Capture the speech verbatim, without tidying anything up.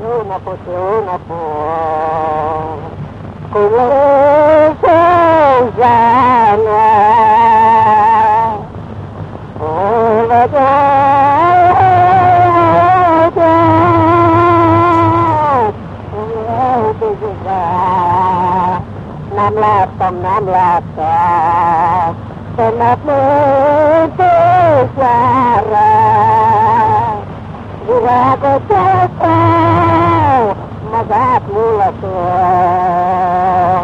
Una po, una po, come Susanna, oh la Nam lạp tầm Nam lạp tầm tầm lạp mơ tơ xa ra Dua ko tơ mà gạt mưa là tơ